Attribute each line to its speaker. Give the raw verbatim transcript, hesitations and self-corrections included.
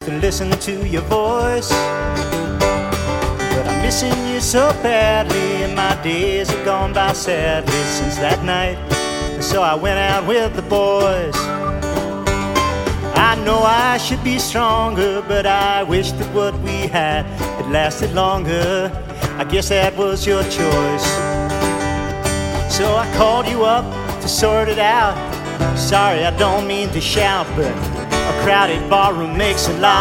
Speaker 1: to listen to your voice, but I'm missing you so badly, and my days have gone by sadly since that night. So I went out with the boys. I know I should be stronger, but I wish that what we had had lasted longer. I guess that was your choice. So I called you up to sort it out. Sorry, I don't mean to shout, but a crowded barroom makes a lot